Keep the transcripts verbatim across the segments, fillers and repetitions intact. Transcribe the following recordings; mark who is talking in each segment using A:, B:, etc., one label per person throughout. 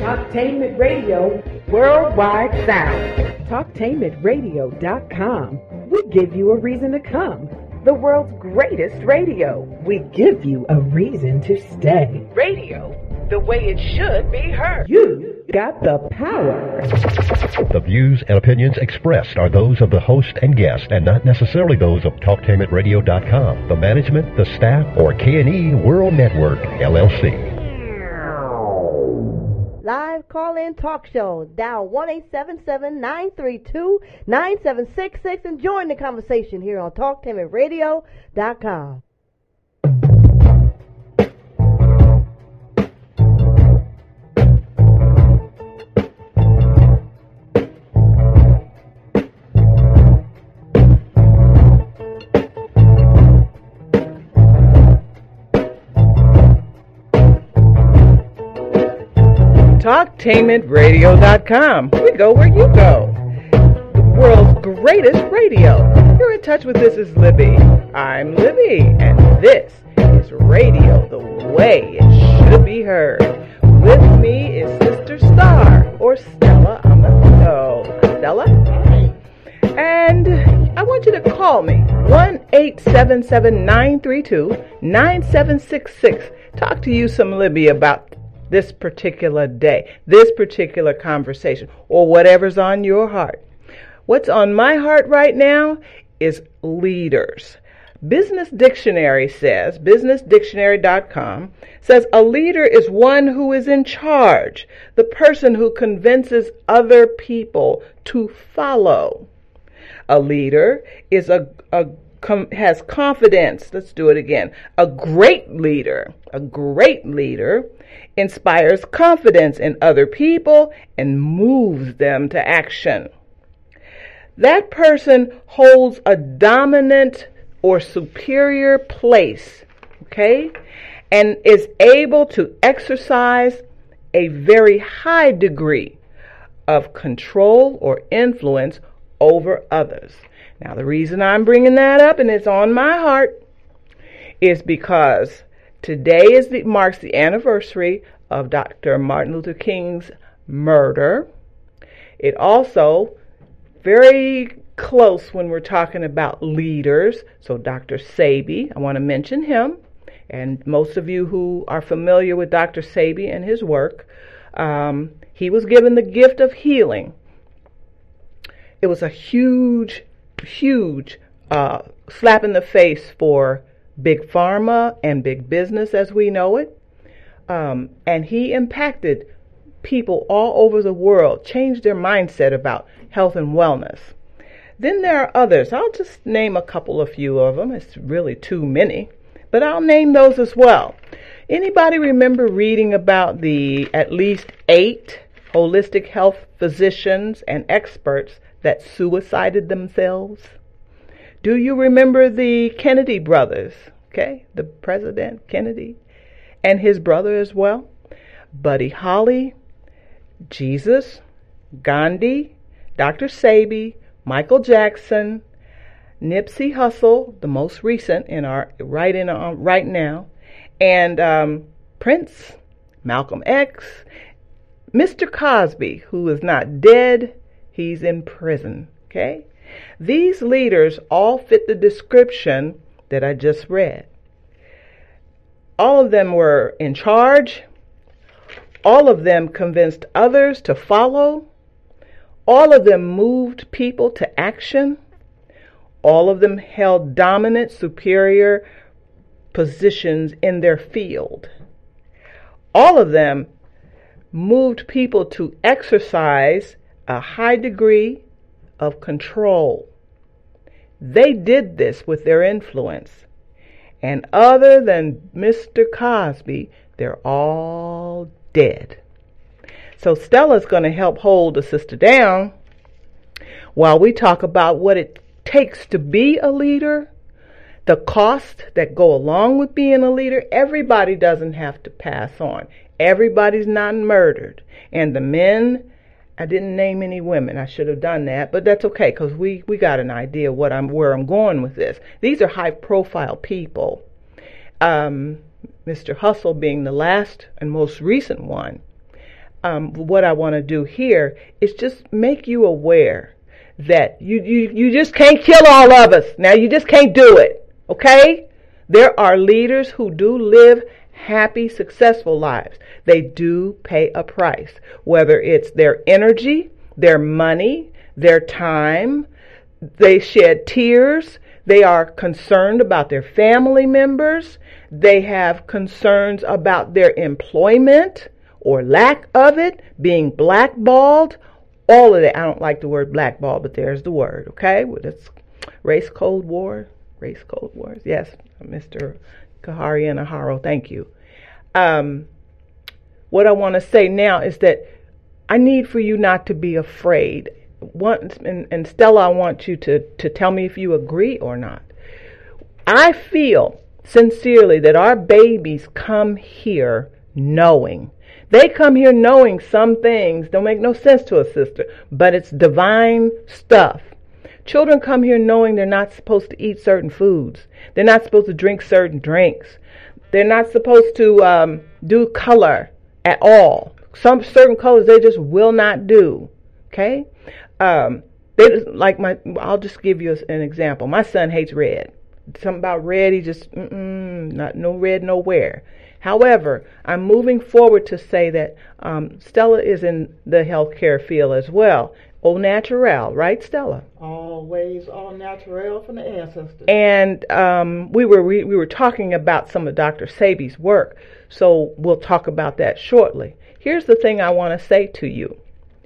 A: Talktainment Radio, worldwide sound. Talktainment Radio dot com. We give you a reason to come. The world's greatest radio. We give you a reason to stay. Radio, the way it should be heard. You got the power.
B: The views and opinions expressed are those of the host and guest and not necessarily those of Talktainment Radio dot com, the management, the staff, or K and E World Network, L L C.
C: Live call-in talk show. Dial one eight seven seven, nine three two, nine seven six six and join the conversation here on Talktainment Radio dot com.
D: Talktainment Radio dot com. We go where you go. The world's greatest radio. You're in touch with This Is Libby. I'm Libby, and this is radio the way it should be heard. With me is Sister Star, or Stella Amato. Stella? And I want you to call me, one eight seven seven, nine three two, nine seven six six. Talk to you some Libby about this particular day, this particular conversation, or whatever's on your heart. What's on my heart right now is leaders. Business Dictionary says, business dictionary dot com says a leader is one who is in charge, the person who convinces other people to follow. A leader is a, a com, has confidence. Let's do it again. A great leader, a great leader inspires confidence in other people and moves them to action. That person holds a dominant or superior place, okay, and is able to exercise a very high degree of control or influence over others. Now, the reason I'm bringing that up, and it's on my heart, is because today is the, marks the anniversary of Doctor Martin Luther King's murder. It also very close when we're talking about leaders. So Doctor Sebi, I want to mention him. And most of you who are familiar with Doctor Sebi and his work, um, he was given the gift of healing. It was a huge, huge uh, slap in the face for Big Pharma and big business as we know it. Um, and he impacted people all over the world, changed their mindset about health and wellness. Then there are others. I'll just name a couple, a few of them. It's really too many, but I'll name those as well. Anybody remember reading about the at least eight holistic health physicians and experts that suicided themselves? Do you remember the Kennedy brothers? Okay, the President Kennedy and his brother as well. Buddy Holly, Jesus, Gandhi, Doctor Sebi, Michael Jackson, Nipsey Hussle, the most recent in our right in our, right now, and um, Prince, Malcolm X, Mister Cosby, who is not dead, he's in prison. Okay, these leaders all fit the description that I just read. All of them were in charge. All of them convinced others to follow. All of them moved people to action. All of them held dominant, superior positions in their field. All of them moved people to exercise a high degree of control. They did this with their influence. And other than Mister Cosby, they're all dead. So Stella's going to help hold the sister down while we talk about what it takes to be a leader, the cost that go along with being a leader. Everybody doesn't have to pass on. Everybody's not murdered. And the men, I didn't name any women. I should have done that, but that's okay because we, we got an idea what I'm where I'm going with this. These are high-profile people. Um, Mister Hussle being the last and most recent one. um, what I want to do here is just make you aware that you, you, you just can't kill all of us. Now, you just can't do it, okay? There are leaders who do live happy, successful lives. They do pay a price, whether it's their energy, their money, their time. They shed tears. They are concerned about their family members. They have concerns about their employment or lack of it, being blackballed, all of that. I don't like the word blackball, but there's the word, okay? Well, it's race cold war, race cold wars. Yes, Mister Kahari and Aharo, thank you. Um, what I want to say now is that I need for you not to be afraid. Once, and, and Stella, I want you to, to tell me if you agree or not. I feel sincerely that our babies come here knowing. They come here knowing some things don't make no sense to a sister, but it's divine stuff. Children come here knowing they're not supposed to eat certain foods. They're not supposed to drink certain drinks. They're not supposed to um, do color at all. Some certain colors they just will not do. Okay? Um, they just, like my, I'll just give you an example. My son hates red. Something about red, he just, mm-mm, not no red nowhere. However, I'm moving forward to say that um, Stella is in the healthcare field as well. Au naturel, right, Stella?
E: Always all natural from the ancestors.
D: And um, we were we, we were talking about some of Doctor Sabi's work, so we'll talk about that shortly. Here's the thing I want to say to you.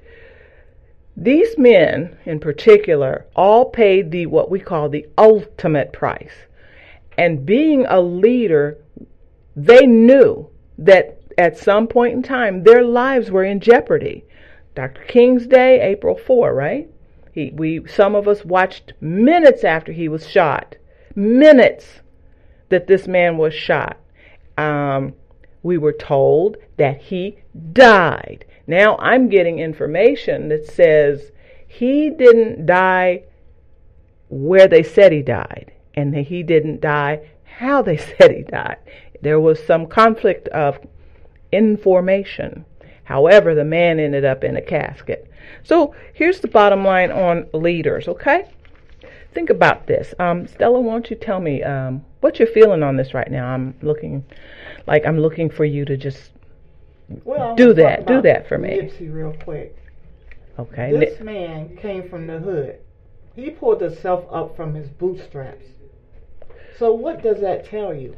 D: These men, in particular, all paid the what we call the ultimate price. And being a leader, they knew that at some point in time, their lives were in jeopardy. Doctor King's Day, April fourth, right? He, we, some of us watched minutes after he was shot. Minutes that this man was shot. Um, we were told that he died. Now I'm getting information that says he didn't die where they said he died, and that he didn't die how they said he died. There was some conflict of information. However, the man ended up in a casket. So here's the bottom line on leaders, okay? Think about this. Um, Stella, won't you tell me um, what you're feeling on this right now? I'm looking like I'm looking for you to just
E: well,
D: do that. Do that for me.
E: Nipsey real quick.
D: Okay.
E: This man came from the hood. He pulled himself up from his bootstraps. So what does that tell you?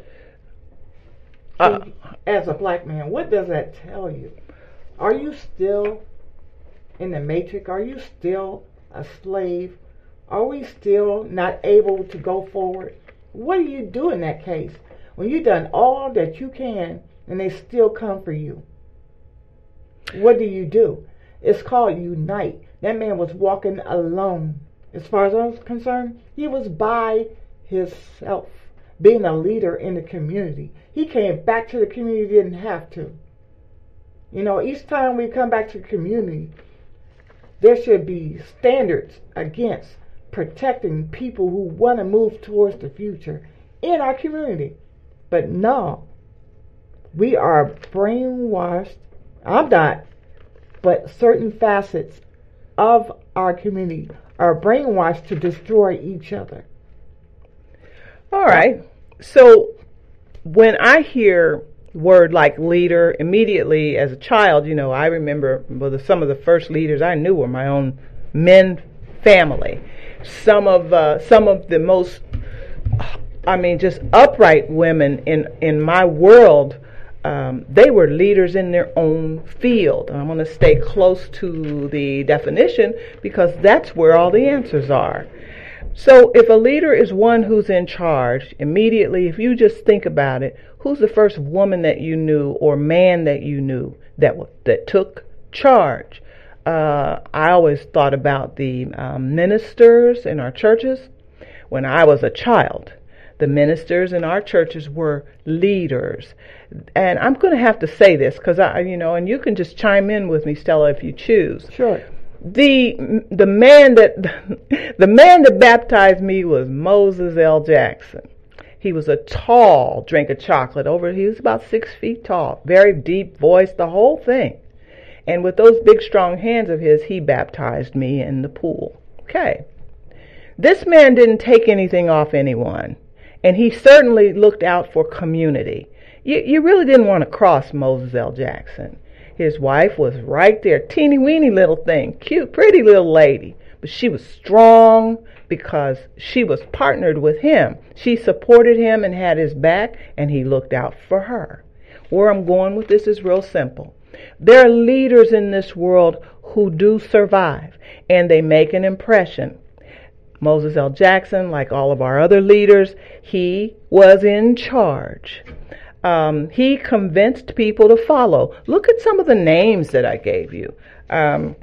D: Uh,
E: As a black man, what does that tell you? Are you still in the matrix? Are you still a slave? Are we still not able to go forward? What do you do in that case when you've done all that you can and they still come for you? What do you do? It's called unite. That man was walking alone. As far as I was concerned, he was by himself, being a leader in the community. He came back to the community, didn't have to. You know, each time we come back to the community, there should be standards against protecting people who want to move towards the future in our community. But no, we are brainwashed. I'm not, but certain facets of our community are brainwashed to destroy each other.
D: All right. So when I hear word like leader, immediately as a child, you know, I remember well, the, some of the first leaders I knew were my own men family. Some of uh, some of the most, I mean, just upright women in, in my world, um, they were leaders in their own field. And I'm going to stay close to the definition because that's where all the answers are. So if a leader is one who's in charge, immediately, if you just think about it, who's the first woman that you knew or man that you knew that that took charge? Uh, I always thought about the um, ministers in our churches. When I was a child, the ministers in our churches were leaders. And I'm going to have to say this because I, you know, and you can just chime in with me, Stella, if you choose.
E: Sure.
D: The the man that the man that baptized me was Moses L. Jackson. He was a tall drink of chocolate. Over he was about six feet tall, very deep voice, the whole thing. And with those big, strong hands of his, he baptized me in the pool. Okay. This man didn't take anything off anyone, and he certainly looked out for community. You, you really didn't want to cross Moses L. Jackson. His wife was right there, teeny-weeny little thing, cute, pretty little lady. But she was strong because she was partnered with him. She supported him and had his back, and he looked out for her. Where I'm going with this is real simple. There are leaders in this world who do survive, and they make an impression. Moses L. Jackson, like all of our other leaders, he was in charge. Um, he convinced people to follow. Look at some of the names that I gave you. Um,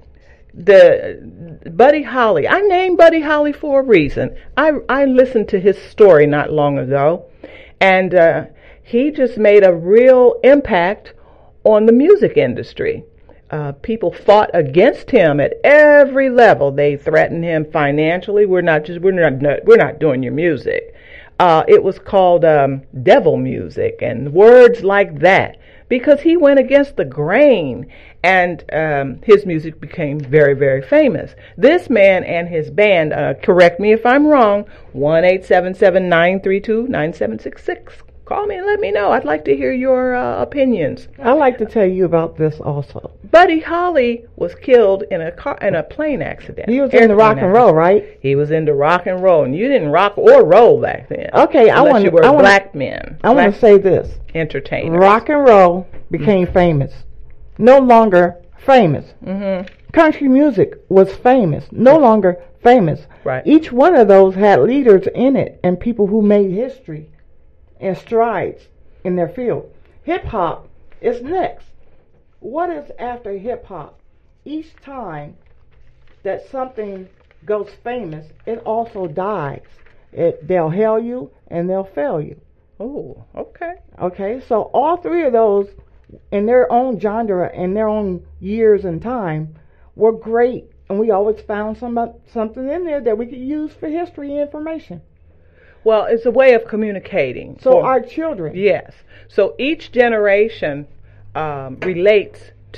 D: the Buddy Holly. I named Buddy Holly for a reason. I, I listened to his story not long ago, and uh, he just made a real impact on the music industry. Uh, people fought against him at every level. They threatened him financially. We're not just we're not we're not doing your music. Uh, it was called um, devil music and words like that, because he went against the grain, and um, his music became very, very famous. This man and his band, uh, correct me if I'm wrong, one eight seven seven, nine three two, nine seven six six. Call me and let me know. I'd like to hear your uh, opinions.
E: I'd like to tell you about this also.
D: Buddy Holly was killed in a car in a plane accident.
E: He was into rock and roll, right?
D: He was into rock and roll, and you didn't rock or roll back then.
E: Okay, I want
D: you were
E: I wanna,
D: black men.
E: I want to say this:
D: entertainers.
E: Rock and roll became mm-hmm. famous. No longer famous.
D: Mm-hmm.
E: Country music was famous. No longer famous.
D: Right.
E: Each one of those had leaders in it and people who made history and strides in their field. Hip hop is next. What is after hip hop? Each time that something goes famous, it also dies. It, they'll hail you and they'll fail you.
D: Oh, okay.
E: Okay, so all three of those, in their own genre and their own years and time, were great, and we always found some something in there that we could use for history information.
D: Well, it's a way of communicating.
E: So
D: for,
E: our children.
D: Yes. So each generation um, relates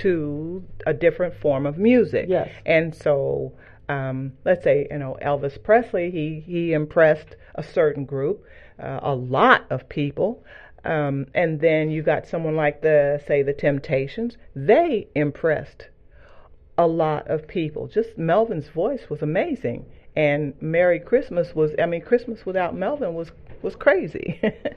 D: to a different form of music.
E: Yes.
D: And so, um, let's say, you know, Elvis Presley, he, he impressed a certain group, uh, a lot of people. Um, and then you got someone like the, say, the Temptations. They impressed a lot of people. Just Melvin's voice was amazing. And Merry Christmas was, I mean, Christmas without Melvin was, was crazy.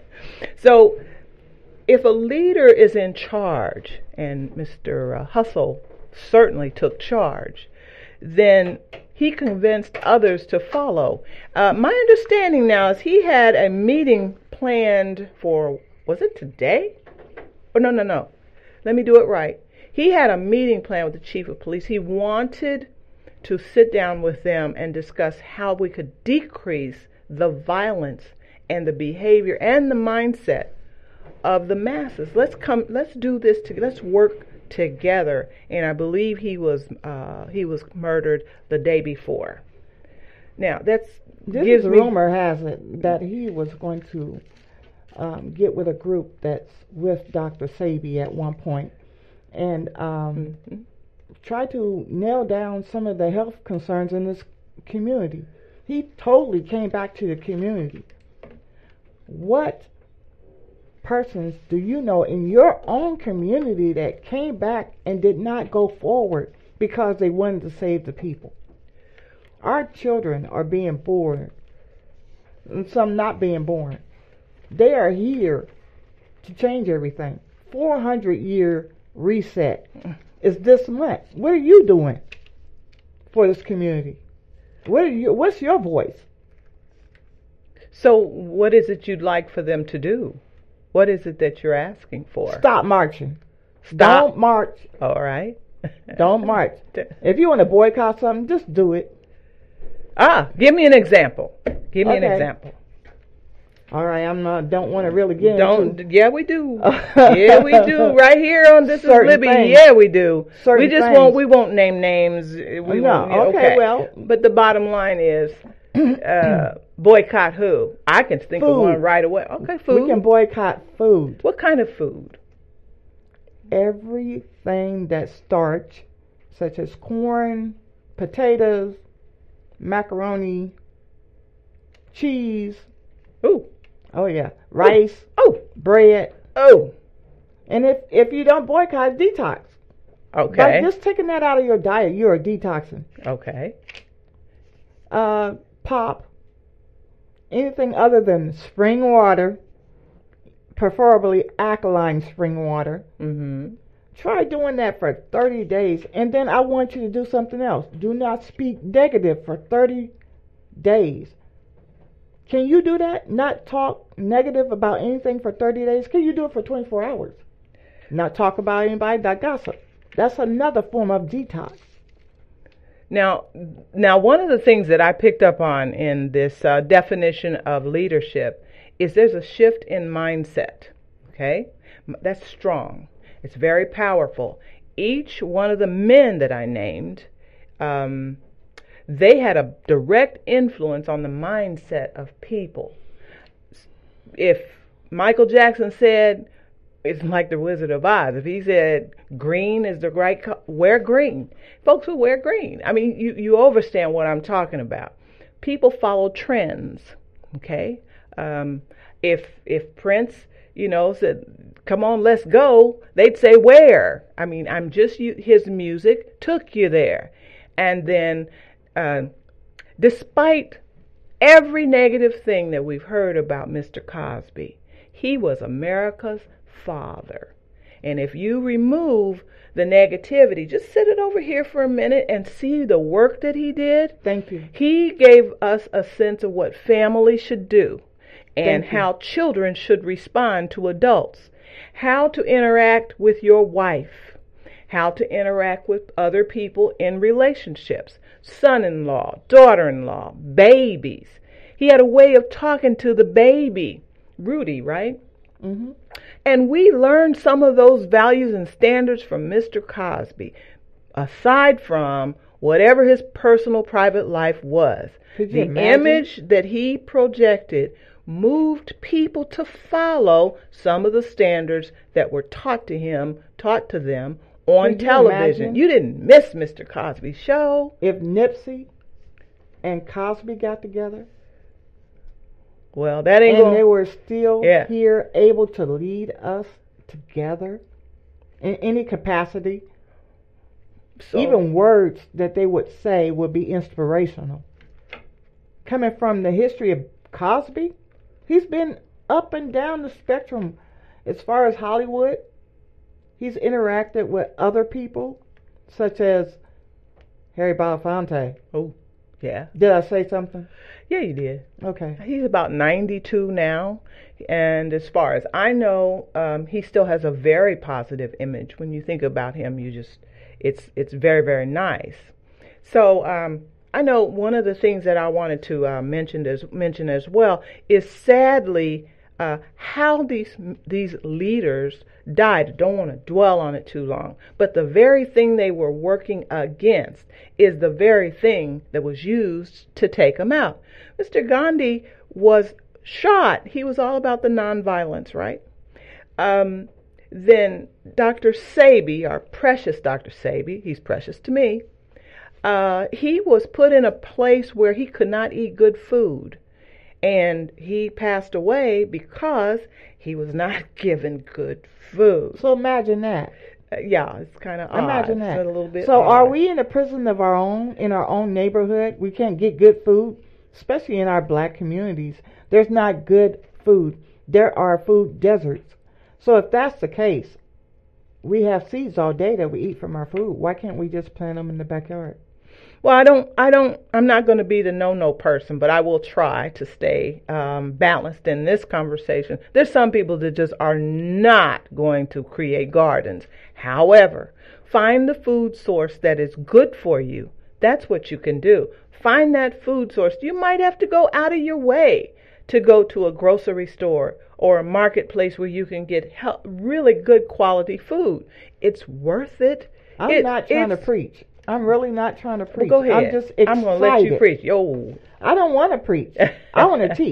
D: So if a leader is in charge, and Mister Uh, Hustle certainly took charge, then he convinced others to follow. Uh, my understanding now is he had a meeting planned for, was it today? Oh, no, no, no. Let me do it right. He had a meeting planned with the chief of police. He wanted to sit down with them and discuss how we could decrease the violence and the behavior and the mindset of the masses. Let's come. Let's do this. To, let's work together. And I believe he was uh, he was murdered the day before. Now that's
E: this
D: gives
E: is
D: me,
E: rumor has it that he was going to um, get with a group that's with Doctor Sebi at one point, and. Um, mm-hmm. try to nail down some of the health concerns in this community. He totally came back to the community. What persons do you know in your own community that came back and did not go forward because they wanted to save the people? Our children are being born, and some not being born. They are here to change everything. four hundred year reset is this month. What are you doing for this community? What are you, what's your voice?
D: So what is it you'd like for them to do? What is it that you're asking for?
E: Stop marching.
D: Stop.
E: Don't march.
D: All right.
E: Don't march. If you want to boycott something, just do it.
D: Ah, give me an example. Give me
E: okay.
D: an example.
E: All right, I'm not. Don't want to really get
D: don't.
E: into.
D: Yeah, we do. Yeah, we do. Right here on This
E: Certain
D: Is Libby.
E: Things.
D: Yeah, we do.
E: Certain
D: we just
E: things.
D: won't. We won't name names. We
E: no.
D: Won't,
E: okay, okay. Well,
D: but the bottom line is, uh, boycott who? I can think
E: food.
D: of one right away. Okay, food.
E: We can boycott food.
D: What kind of food?
E: everything that's starch, such as corn, potatoes, macaroni, cheese.
D: Ooh.
E: Oh yeah, rice.
D: Oh.
E: Bread.
D: Oh.
E: And if if you don't boycott, detox.
D: Okay.
E: By just taking that out of your diet, you are detoxing.
D: Okay.
E: Uh, pop. Anything other than spring water, preferably alkaline spring water.
D: Mm-hmm.
E: Try doing that for thirty days, and then I want you to do something else. Do not speak negative for thirty days. Can you do that? Not talk negative about anything for thirty days? Can you do it for twenty-four hours? Not talk about anybody, not gossip. That's another form of detox.
D: Now, now, one of the things that I picked up on in this uh, definition of leadership is there's a shift in mindset. Okay? That's strong. It's very powerful. Each one of the men that I named, um, they had a direct influence on the mindset of people. If Michael Jackson said, it's like the Wizard of Oz. If he said green is the right color, wear green. Folks will wear green. I mean, you, you understand what I'm talking about. People follow trends, okay? Um, if if Prince, you know, said, come on, let's go, they'd say where? I mean, I'm just, his music took you there. And then, uh, despite every negative thing that we've heard about Mister Cosby, he was America's father. And if you remove the negativity, just sit it over here for a minute and see the work that he did.
E: Thank you.
D: He gave us a sense of what family should do and
E: Thank you.
D: how children should respond to adults, how to interact with your wife, how to interact with other people in relationships, son-in-law, daughter-in-law, babies. He had a way of talking to the baby, Rudy, right?
E: Mm-hmm.
D: And we learned some of those values and standards from Mister Cosby, aside from whatever his personal private life was.
E: Could you
D: The
E: imagine?
D: image that he projected moved people to follow some of the standards that were taught to him, taught to them on
E: Could you
D: television.
E: imagine?
D: You didn't miss Mister Cosby's show.
E: If Nipsey and Cosby got together,
D: Well, that ain't
E: and
D: going
E: they were still
D: Yeah.
E: here able to lead us together in any capacity,
D: so,
E: even words that they would say would be inspirational. Coming from the history of Cosby, he's been up and down the spectrum as far as Hollywood. He's interacted with other people, such as Harry Belafonte.
D: Oh, yeah.
E: Did I say something?
D: Yeah, you did.
E: Okay.
D: He's about ninety-two now, and as far as I know, um, he still has a very positive image. When you think about him, you just, it's it's very, very nice. So um, I know one of the things that I wanted to uh, mention as mention as well is sadly uh, how these these leaders died. I don't want to dwell on it too long, but the very thing they were working against is the very thing that was used to take them out. Mister Gandhi was shot. He was all about the nonviolence, right? Um, then Doctor Sebi, our precious Doctor Sebi, he's precious to me, uh, he was put in a place where he could not eat good food. And he passed away because he was not given good food.
E: So imagine that.
D: Uh, yeah, it's kind of odd.
E: Imagine that.
D: It's a little bit
E: so
D: odd.
E: are we in a prison of our own, in our own neighborhood? We can't get good food, especially in our black communities. There's not good food. There are food deserts. So if that's the case, we have seeds all day that we eat from our food. Why can't we just plant them in the backyard?
D: Well, I don't, I don't, I'm not going to be the no-no person, but I will try to stay um, balanced in this conversation. There's some people that just are not going to create gardens. However, find the food source that is good for you. That's what you can do. Find that food source. You might have to go out of your way to go to a grocery store or a marketplace where you can get he- really good quality food. It's worth it.
E: I'm
D: It-
E: not trying to
D: it's-
E: preach. I'm really not trying to preach.
D: Well, go ahead.
E: I'm just excited.
D: I'm going to let you preach. Yo.
E: I don't want to preach. I want to teach.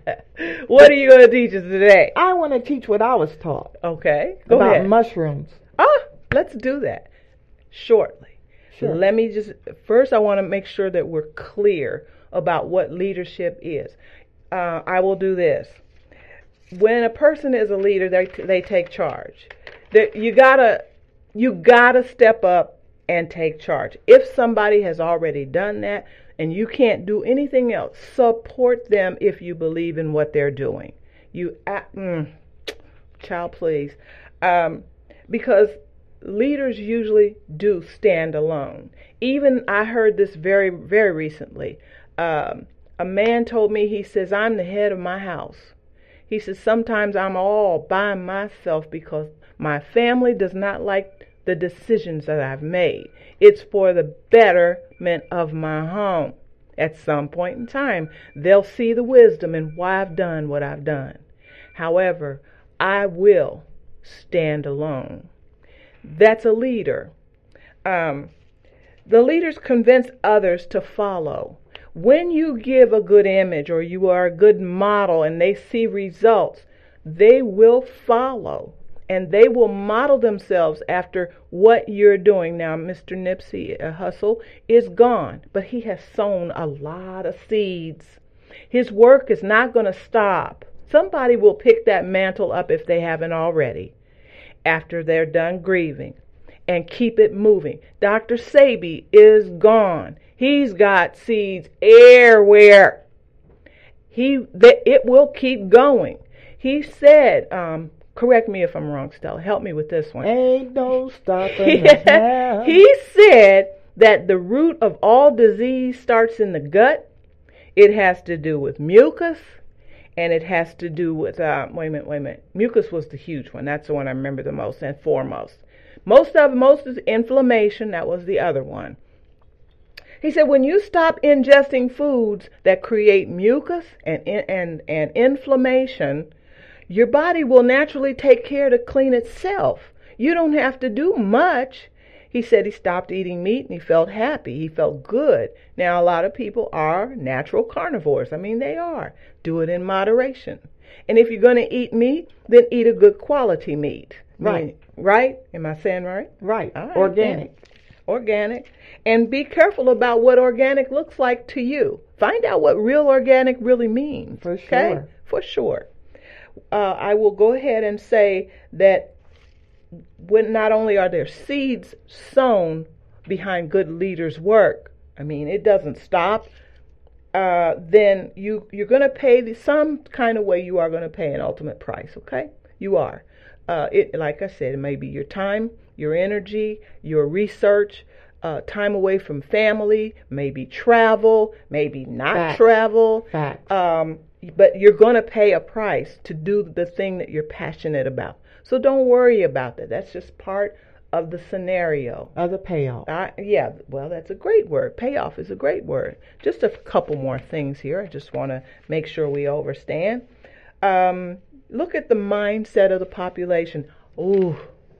D: What are you going to teach us today?
E: I want to teach what I was taught
D: Okay. Go
E: about
D: ahead.
E: mushrooms.
D: Ah, let's do that shortly.
E: Sure.
D: Let me just, first I want to make sure that we're clear about what leadership is. Uh, I will do this. When a person is a leader, they they take charge. That you gotta you gotta step up and take charge. If somebody has already done that and you can't do anything else, support them if you believe in what they're doing. You, uh, mm, child, please, um, because leaders usually do stand alone. Even I heard this very very recently. Um, a man told me, he says, I'm the head of my house. He says, sometimes I'm all by myself because my family does not like the decisions that I've made. It's for the betterment of my home. At some point in time, they'll see the wisdom in why I've done what I've done. However, I will stand alone. That's a leader. Um, the leaders convince others to follow. When you give a good image or you are a good model and they see results, they will follow and they will model themselves after what you're doing. Now, Mister Nipsey Hussle is gone, but he has sown a lot of seeds. His work is not going to stop. Somebody will pick that mantle up if they haven't already after they're done grieving and keep it moving. Doctor Sebi is gone. He's got seeds everywhere. He, th- it will keep going. He said, um, correct me if I'm wrong, Stella. Help me with this one.
E: Ain't no stopping us now.
D: He said that the root of all disease starts in the gut. It has to do with mucus, and it has to do with, uh, wait a minute, wait a minute. Mucus was the huge one. That's the one I remember the most and foremost. Most of most is inflammation. That was the other one. He said, when you stop ingesting foods that create mucus and, and, and inflammation, your body will naturally take care to clean itself. You don't have to do much. He said he stopped eating meat and he felt happy. He felt good. Now, a lot of people are natural carnivores. I mean, they are. Do it in moderation. And if you're going to eat meat, then eat a good quality meat.
E: Right.
D: I mean, right? Am I saying right?
E: Right.
D: right.
E: Organic.
D: Yeah. Organic. And be careful about what organic looks like to you. Find out what real organic really means.
E: For sure.
D: Okay? For sure. Uh, I will go ahead and say that when not only are there seeds sown behind good leaders' work, I mean, it doesn't stop, uh, then you, you're going to pay the, some kind of way you are going to pay an ultimate price, okay? You are. Uh, it, like I said, it may be your time, your energy, your research, uh, time away from family, maybe travel, maybe not
E: Facts.
D: travel.
E: Facts.
D: Um, but you're going to pay a price to do the thing that you're passionate about. So don't worry about that. That's just part of the scenario.
E: Of the payoff.
D: I, yeah, well, that's a great word. Payoff is a great word. Just a couple more things here. I just want to make sure we understand. Um, look at the mindset of the population. Ooh.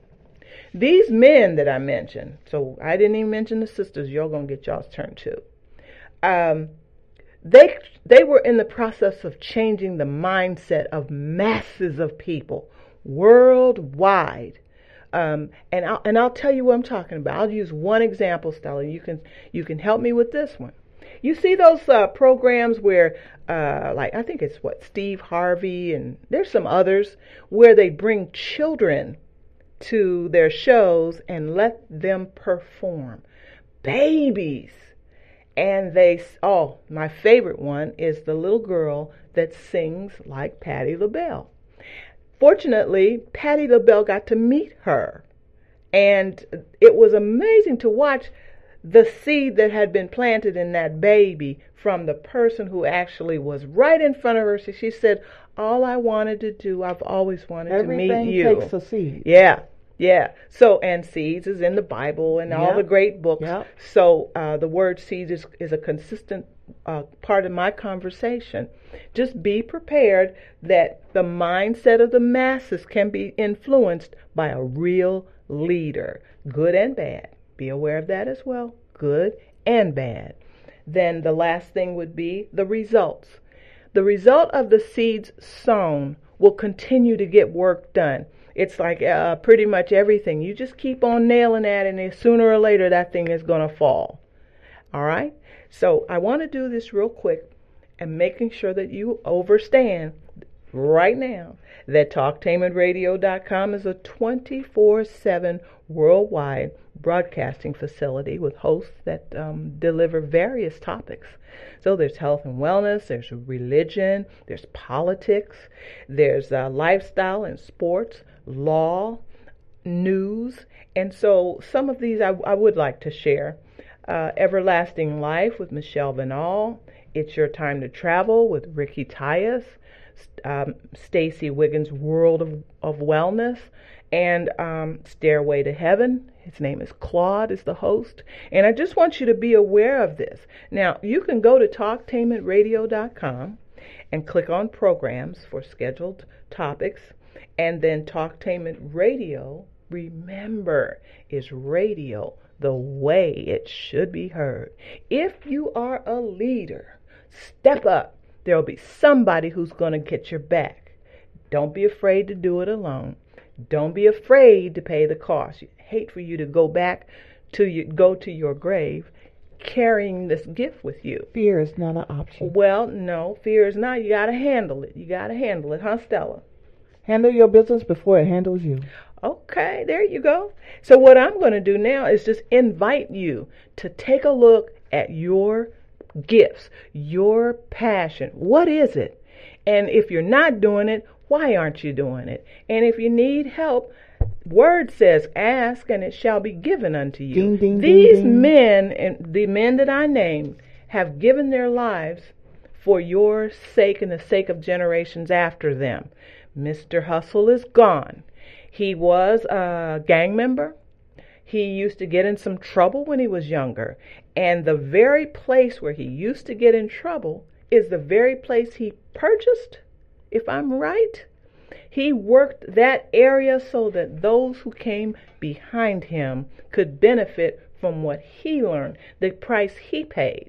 D: These men that I mentioned, so I didn't even mention the sisters. Y'all going to get y'all's turn too. Um, they they were in the process of changing the mindset of masses of people worldwide. Um, and I'll, and I'll tell you what I'm talking about. I'll use one example, Stella. You can you can help me with this one. You see those uh, programs where, uh, like I think it's what Steve Harvey and there's some others where they bring children to their shows and let them perform, babies, and they. Oh, my favorite one is the little girl that sings like Patti LaBelle. Fortunately, Patti LaBelle got to meet her, and it was amazing to watch the seed that had been planted in that baby from the person who actually was right in front of her. So she said, all I wanted to do, I've always wanted
E: Everything
D: to meet you.
E: Everything takes a seed.
D: Yeah, yeah. So, and seeds is in the Bible and all
E: Yep.
D: the great books.
E: Yep.
D: So uh, the word seed is, is a consistent uh, part of my conversation. Just be prepared that the mindset of the masses can be influenced by a real leader, good and bad. Be aware of that as well, good and bad. Then the last thing would be the results. The result of the seeds sown will continue to get work done. It's like uh, pretty much everything. You just keep on nailing at it, and sooner or later that thing is going to fall. All right? So I want to do this real quick and making sure that you understand right now that talktainment radio dot com is a twenty-four seven worldwide broadcasting facility with hosts that um, deliver various topics. So there's health and wellness, there's religion, there's politics, there's uh, lifestyle and sports, law, news, and so some of these I, I would like to share. Uh, Everlasting Life with Michelle Vinal, It's Your Time to Travel with Ricky Tyus, um, Stacey Wiggins' World of, of Wellness, and um, Stairway to Heaven. His name is Claude, is the host. And I just want you to be aware of this. Now, you can go to talktainment radio dot com and click on programs for scheduled topics, and then Talktainment Radio, remember, is radio the way it should be heard. If you are a leader, step up. There will be somebody who's going to get your back. Don't be afraid to do it alone. Don't be afraid to pay the cost. I hate for you to go back to you, go to your grave carrying this gift with you.
E: Fear is not an option.
D: Well, no, fear is not. You got to handle it. You got to handle it, huh, Stella?
E: Handle your business before it handles you.
D: Okay, there you go. So what I'm going to do now is just invite you to take a look at your gifts, your passion. What is it? And if you're not doing it, why aren't you doing it? And if you need help, word says, ask and it shall be given unto you.
E: Ding, ding,
D: These
E: ding, ding.
D: men, and the men that I named, have given their lives for your sake and the sake of generations after them. Mister Hustle is gone. He was a gang member. He used to get in some trouble when he was younger. And the very place where he used to get in trouble is the very place he purchased, if I'm right. He worked that area so that those who came behind him could benefit from what he learned, the price he paid.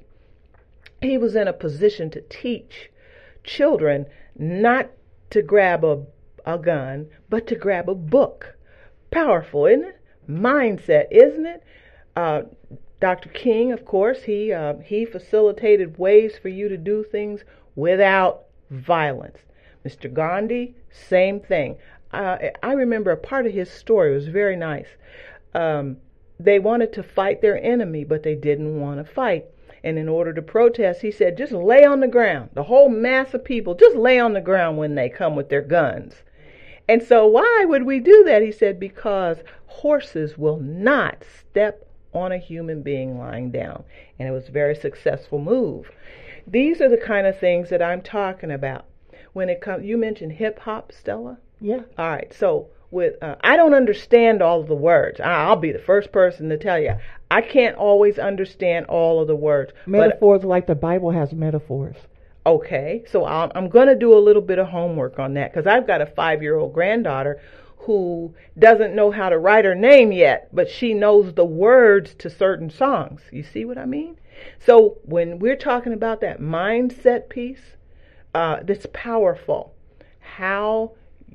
D: He was in a position to teach children not to grab a a gun, but to grab a book. Powerful, isn't it? Mindset, isn't it? Uh, Doctor King, of course, he uh, he facilitated ways for you to do things without violence. Mister Gandhi, same thing. Uh, I remember a part of his story. It was very nice. Um, they wanted to fight their enemy, but they didn't want to fight. And in order to protest, he said, just lay on the ground. The whole mass of people, just lay on the ground when they come with their guns. And so why would we do that? He said, because horses will not step on a human being lying down. And it was a very successful move. These are the kind of things that I'm talking about. When it comes, you mentioned hip hop, Stella?
E: Yeah.
D: All right. So with, uh, I don't understand all of the words. I'll be the first person to tell you. I can't always understand all of the words.
E: Metaphors like the Bible has metaphors.
D: Okay, so I'm, I'm going to do a little bit of homework on that because I've got a five-year-old granddaughter who doesn't know how to write her name yet, but she knows the words to certain songs. You see what I mean? So when we're talking about that mindset piece, uh, that's powerful. How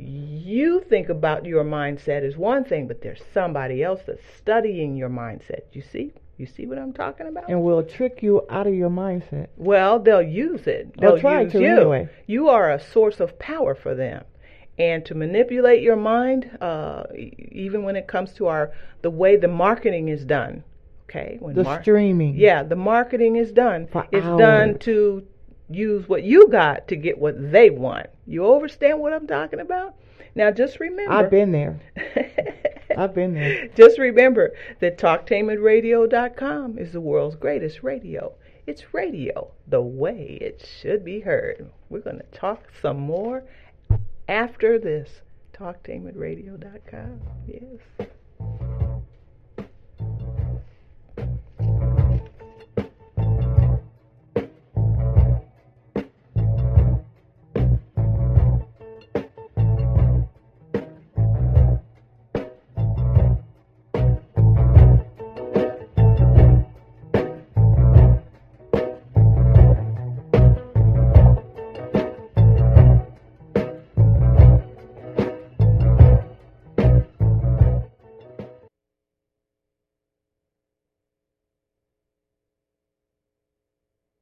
D: you think about your mindset is one thing, but there's somebody else that's studying your mindset. You see? You see what I'm talking about?
E: And will trick you out of your mindset.
D: Well, they'll use it. They'll,
E: they'll try
D: use
E: to
D: you.
E: Anyway.
D: You are a source of power for them. And to manipulate your mind, uh, even when it comes to our the way the marketing is done. Okay? When
E: the
D: mar-
E: streaming.
D: Yeah, the marketing is done.
E: For
D: it's
E: hours.
D: done to use what you got to get what they want. You understand what I'm talking about? Now, just remember.
E: I've been there. I've been there.
D: Just remember that talktainment radio dot com is the world's greatest radio. It's radio the way it should be heard. We're going to talk some more after this. talktainment radio dot com. Yes.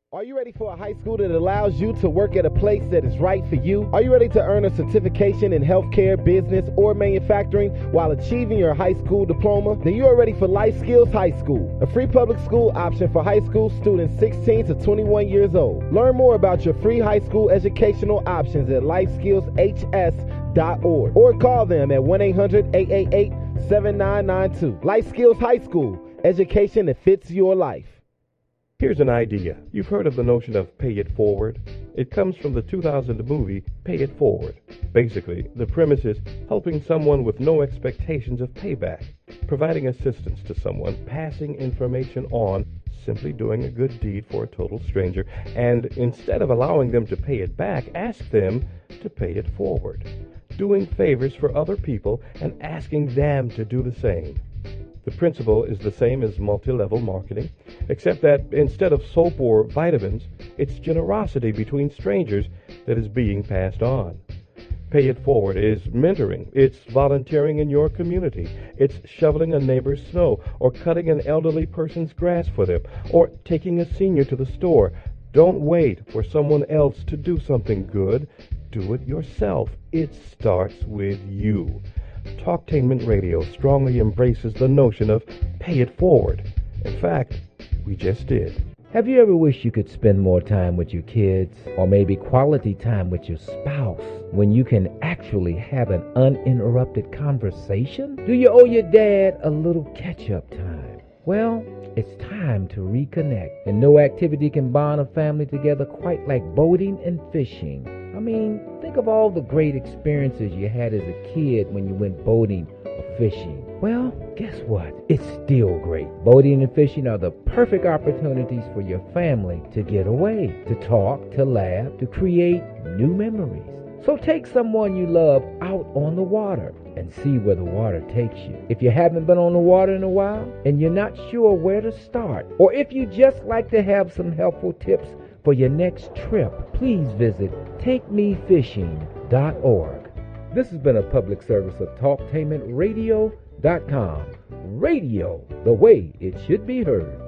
F: Are you ready for a high school that allows you to work at a place that is right for you? Are you ready to earn a certification in healthcare, business, or manufacturing while achieving your high school diploma? Then you are ready for Life Skills High School, a free public school option for high school students sixteen to twenty-one years old. Learn more about your free high school educational options at life skills h s dot org or call them at one eight hundred, eight eight eight, seven nine nine two. Life Skills High School, education that fits your life.
G: Here's an idea. You've heard of the notion of pay it forward. It comes from the two thousand movie Pay It Forward. Basically, the premise is helping someone with no expectations of payback, providing assistance to someone, passing information on, simply doing a good deed for a total stranger, and instead of allowing them to pay it back, ask them to pay it forward, doing favors for other people and asking them to do the same. The principle is the same as multi-level marketing, except that instead of soap or vitamins, it's generosity between strangers that is being passed on. Pay It Forward is mentoring. It's volunteering in your community. It's shoveling a neighbor's snow, or cutting an elderly person's grass for them, or taking a senior to the store. Don't wait for someone else to do something good. Do it yourself. It starts with you. Talktainment Radio strongly embraces the notion of pay it forward. In fact, we just did.
H: Have you ever wished you could spend more time with your kids, or maybe quality time with your spouse, when you can actually have an uninterrupted conversation? Do you owe your dad a little catch-up time? Well, it's time to reconnect, and no activity can bond a family together quite like boating and fishing. I mean, think of all the great experiences you had as a kid when you went boating or fishing. Well, guess what? It's still great. Boating and fishing are the perfect opportunities for your family to get away, to talk, to laugh, to create new memories. So take someone you love out on the water and see where the water takes you. If you haven't been on the water in a while and you're not sure where to start, or if you just like to have some helpful tips for your next trip, please visit take me fishing dot org. This has been a public service of talktainment radio dot com. Radio, the way it should be heard.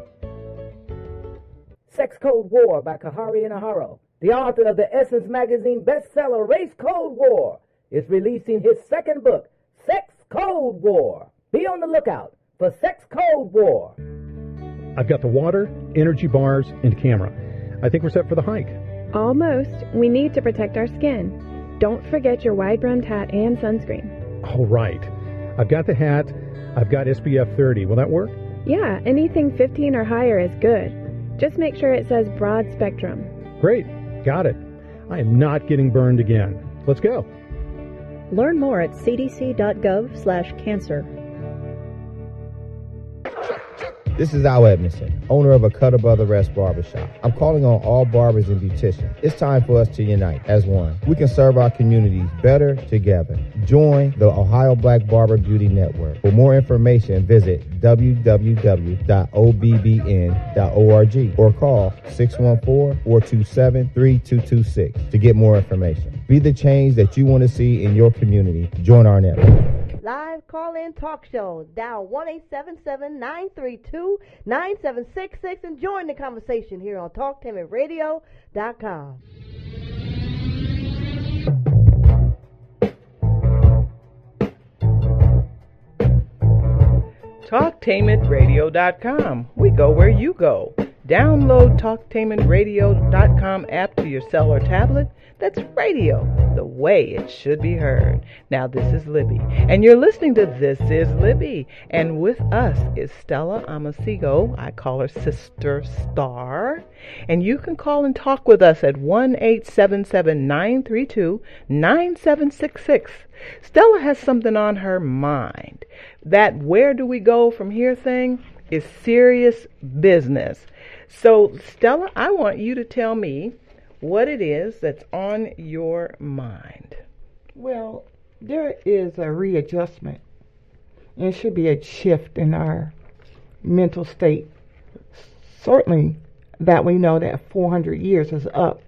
I: Sex Code War by Kahari Inahara, the author of the Essence Magazine bestseller Race Code War, is releasing his second book, Sex Code War. Be on the lookout for Sex Code War.
J: I've got the water, energy bars, and camera. I think we're set for the hike.
K: Almost. We need to protect our skin. Don't forget your wide-brimmed hat and sunscreen.
J: All right. I've got the hat. I've got S P F thirty. Will that work?
K: Yeah, anything fifteen or higher is good. Just make sure it says broad spectrum.
J: Great. Got it. I am not getting burned again. Let's go.
L: Learn more at c d c dot gov slash cancer.
M: This is Al Edmondson, owner of a Cutter Brother Rest Barbershop. I'm calling on all barbers and beauticians. It's time for us to unite as one. We can serve our communities better together. Join the Ohio Black Barber Beauty Network. For more information, visit w w w dot o b b n dot org or call six one four, four two seven, three two two six to get more information. Be the change that you want to see in your community. Join our network.
C: Live call-in talk show. Dial one eight seven seven, nine three two, nine seven six six and join the conversation here on talktainment radio dot com.
D: talktainment radio dot com. We go where you go. Download talktainment radio dot com app to your cell or tablet. That's radio, the way it should be heard. Now, this is Libby, and you're listening to This is Libby. And with us is Stella Amasigo. I call her Sister Star. And you can call and talk with us at one eight seven seven, nine three two, nine seven six six. Stella has something on her mind. That where do we go from here thing is serious business. So, Stella, I want you to tell me what it is that's on your mind.
E: Well, there is a readjustment. And it should be a shift in our mental state. Certainly that we know that four hundred years is up.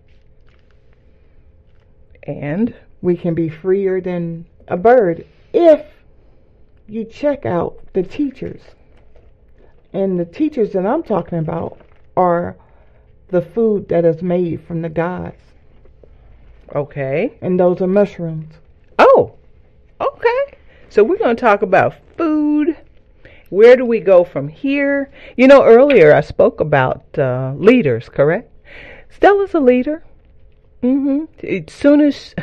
D: And
E: we can be freer than a bird if you check out the teachers. And the teachers that I'm talking about are the food that is made from the gods.
D: Okay.
E: And those are mushrooms.
D: Oh, okay. So we're going to talk about food. Where do we go from here? You know, earlier I spoke about uh, leaders, correct? Stella's a leader. Mm-hmm. As soon as,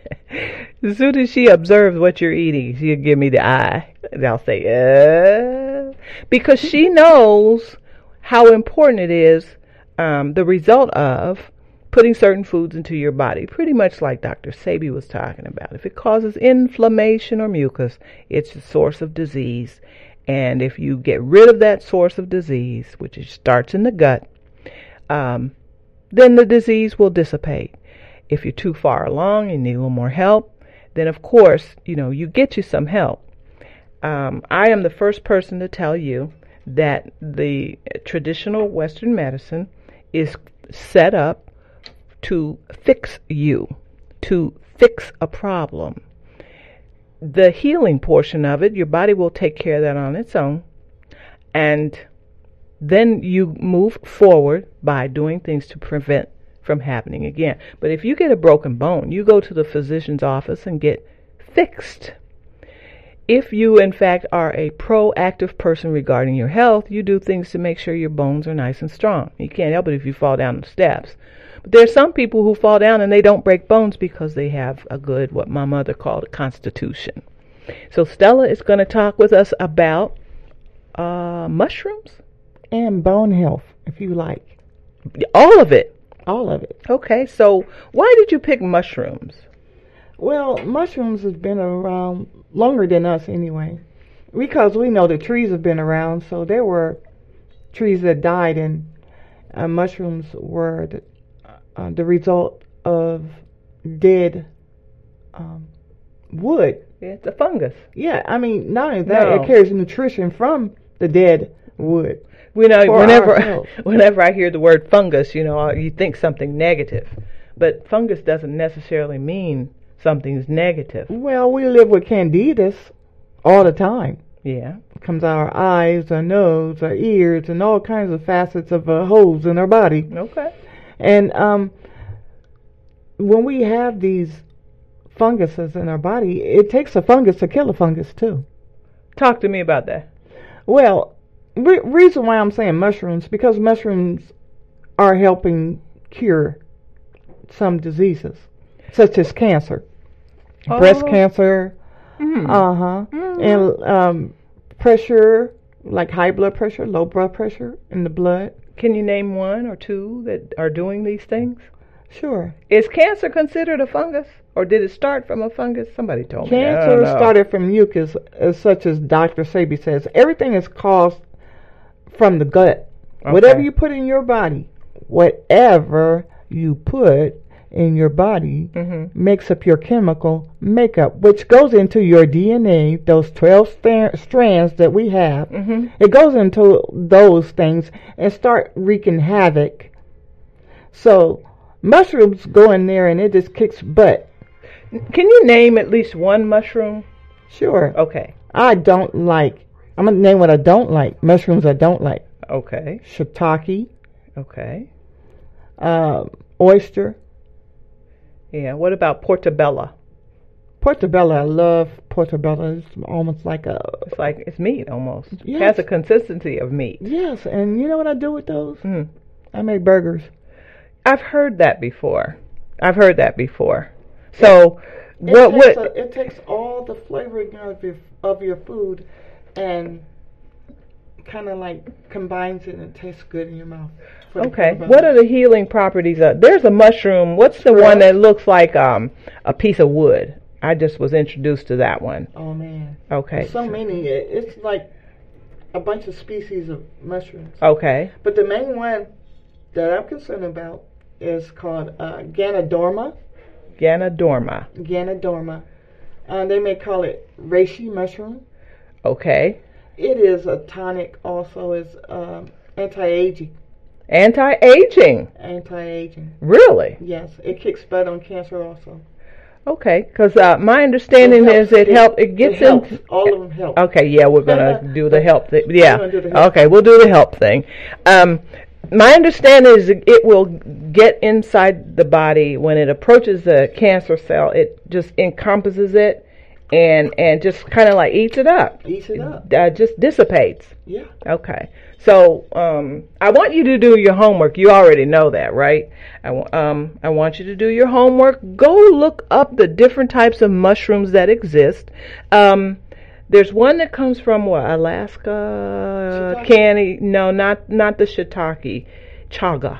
D: as soon as she observes what you're eating, she'll give me the eye. And I'll say, uh, because she knows how important it is, um, the result of putting certain foods into your body, pretty much like Doctor Sebi was talking about. If it causes inflammation or mucus, it's a source of disease. And if you get rid of that source of disease, which is, starts in the gut, um, then the disease will dissipate. If you're too far along and need a little more help, then of course, you know, you get you some help. Um, I am the first person to tell you that the traditional Western medicine is set up to fix you, to fix a problem. The healing portion of it, your body will take care of that on its own. And then you move forward by doing things to prevent from happening again. But if you get a broken bone, you go to the physician's office and get fixed. If you, in fact, are a proactive person regarding your health, you do things to make sure your bones are nice and strong. You can't help it if you fall down the steps. But there are some people who fall down and they don't break bones because they have a good, what my mother called a constitution. So Stella is going to talk with us about uh, mushrooms.
E: And bone health, if you like.
D: All of it.
E: All of it.
D: Okay, so why did you pick mushrooms?
E: Well, mushrooms has been around longer than us anyway. Because we know the trees have been around, so there were trees that died, and uh, mushrooms were the, uh, the result of dead um, wood.
D: Yeah, it's a fungus.
E: Yeah, I mean, not only that,
D: No.
E: it carries nutrition from the dead wood.
D: You know,
E: for
D: whenever
E: ourselves.
D: whenever I hear the word fungus, you know, you think something negative. But fungus doesn't necessarily mean something's negative.
E: Well, we live with candidas all the time.
D: Yeah.
E: It comes out our eyes, our nose, our ears, and all kinds of facets of uh, holes in our body.
D: Okay.
E: And um, when we have these funguses in our body, it takes a fungus to kill a fungus too.
D: Talk to me about that.
E: Well, re- reason why I'm saying mushrooms, because mushrooms are helping cure some diseases, such as cancer,
D: Oh.
E: breast cancer,
D: Mm.
E: uh-huh,
D: Mm.
E: and um, pressure, like high blood pressure, low blood pressure in the blood.
D: Can you name one or two that are doing these things?
E: Sure.
D: Is cancer considered a fungus, or did it start from a fungus? Somebody told me. I don't
E: Cancer
D: know.
E: started from mucus, as such as Doctor Sebi says. Everything is caused from the gut.
D: Okay.
E: Whatever you put in your body, whatever you put in your body
D: Mhm.
E: makes up your chemical makeup, which goes into your D N A, those twelve sta- strands that we have.
D: Mhm.
E: It goes into those things and start wreaking havoc. So mushrooms go in there and it just kicks butt.
D: Can you name at least one mushroom?
E: Sure.
D: Okay.
E: I don't like, I'm going to name what I don't like. Mushrooms I don't like.
D: Okay.
E: Shiitake,
D: Okay.
E: uh, oyster.
D: Yeah. What about portobello?
E: Portobello, I love portobello. It's almost like a...
D: It's like it's meat almost.
E: Yes.
D: It has a consistency of meat.
E: Yes, and you know what I do with those?
D: Mm.
E: I make burgers.
D: I've heard that before. I've heard that before. So,
E: It
D: what
E: takes
D: what?
E: a- it takes all the flavoring of your, of your food and kind of like combines it and it tastes good in your mouth. for the
D: Okay.
E: portobello.
D: What are the healing properties of? There's a mushroom. What's the one that looks like um a piece of wood? I just was introduced to that one.
E: Oh, man.
D: Okay.
E: There's so many. It- It's like a bunch of species of mushrooms.
D: Okay.
E: But the main one that I'm concerned about is called uh, Ganoderma.
D: Ganoderma.
E: Ganoderma. Uh, they may call it reishi mushroom.
D: Okay.
E: It is a tonic, also is um, anti-aging.
D: Anti-aging.
E: Anti-aging.
D: Really?
E: Yes, it kicks butt on cancer also.
D: Okay. Because uh, my understanding
E: It
D: is
E: helps.
D: it help. It gets
E: It helps.
D: into.
E: All of them help.
D: Okay. Yeah, we're gonna do the help thing. Yeah.
E: We're gonna do the help
D: Okay. We'll do the help thing. Um, my understanding is it will get inside the body when it approaches the cancer cell. It just encompasses it and and just kind of like eats it up.
E: Eats it up.
D: Uh, just dissipates.
E: Yeah.
D: Okay. So um, I want you to do your homework. You already know that, right? I, w- um, I want you to do your homework. Go look up the different types of mushrooms that exist. Um, there's one that comes from what, Alaska, candy? No, not not the shiitake. Chaga.